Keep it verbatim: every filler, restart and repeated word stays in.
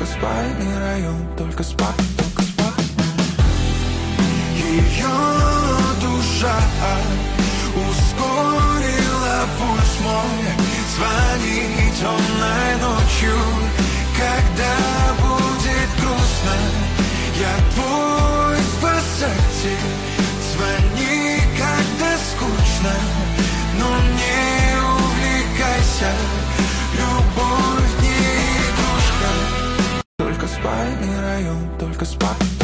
только спальный район, только спать, только спать. Ее душа ускорила пульс мой. Звони темной ночью, когда будет грустно. Я твой спасатель. Звони, когда скучно, но не увлекайся. Любовь не игрушка. Только спальный район, только спать.